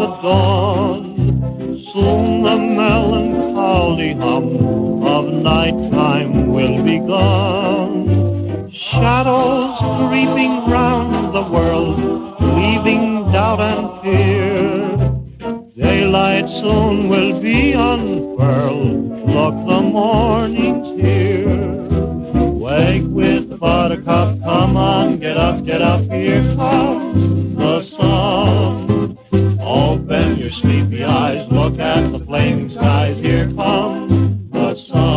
the dawn. Soon the melancholy hum of nighttime will be gone. Shadows creeping round the world, leaving doubt and fear. Daylight soon will be unfurled, look, the morning's here. Wake with the buttercup, come on, get up, here comes the sun. Open your sleepy eyes, look at the flaming skies, here comes the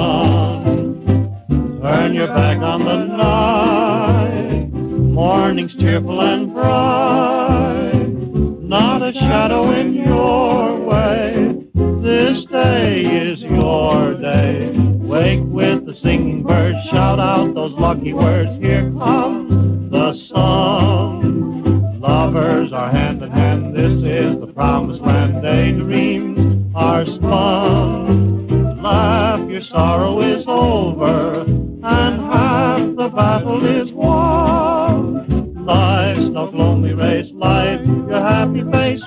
sun. Turn your back on the night, morning's cheerful and bright. Not a shadow in your way, this day is your day. Wake with the singing birds, shout out those lucky words, here comes the sun. Lovers are hand in hand, this is the promised land, daydreams are spun. Laugh, your sorrow is over, and half the battle is won. Life's no lonely race, life your happy face,